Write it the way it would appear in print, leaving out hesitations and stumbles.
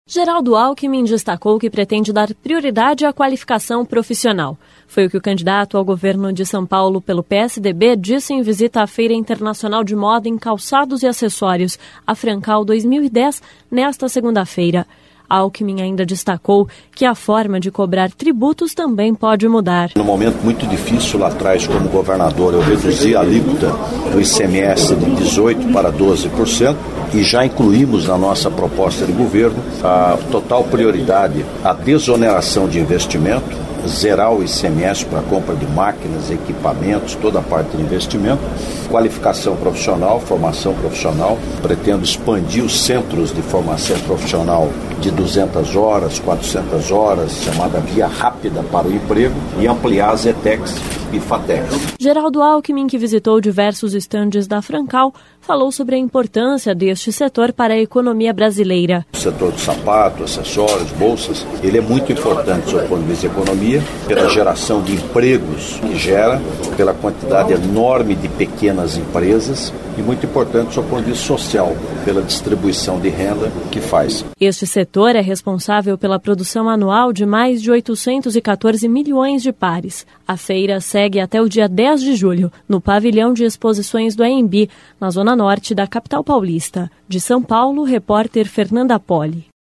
Geraldo Alckmin destacou que pretende dar prioridade à qualificação profissional. Foi o que o candidato ao governo de São Paulo pelo PSDB disse em visita à Feira Internacional de Moda em Calçados e Acessórios, a Francal 2010, nesta segunda-feira. Alckmin ainda destacou que a forma de cobrar tributos também pode mudar. Num momento muito difícil lá atrás, como governador, eu reduzi a alíquota do ICMS de 18% para 12% e já incluímos na nossa proposta de governo a total prioridade à desoneração de investimento, zerar o ICMS para a compra de máquinas, equipamentos, toda a parte de investimento, qualificação profissional, formação profissional. Pretendo expandir os centros de formação profissional de 200 horas, 400 horas, chamada via rápida para o emprego, e ampliar as ETECs e FATECs. Geraldo Alckmin, que visitou diversos estandes da Francal, falou sobre a importância deste setor para a economia brasileira. O setor de sapato, acessórios, bolsas, ele é muito importante do ponto de vista da economia, pela geração de empregos que gera, pela quantidade enorme de pequenas empresas e muito importante do ponto de vista social, pela distribuição de renda que faz. Este setor é responsável pela produção anual de mais de 814 milhões de pares. A feira segue até o dia 10 de julho, no pavilhão de exposições do AMB, na zona norte da capital paulista. De São Paulo, repórter Fernanda Poli.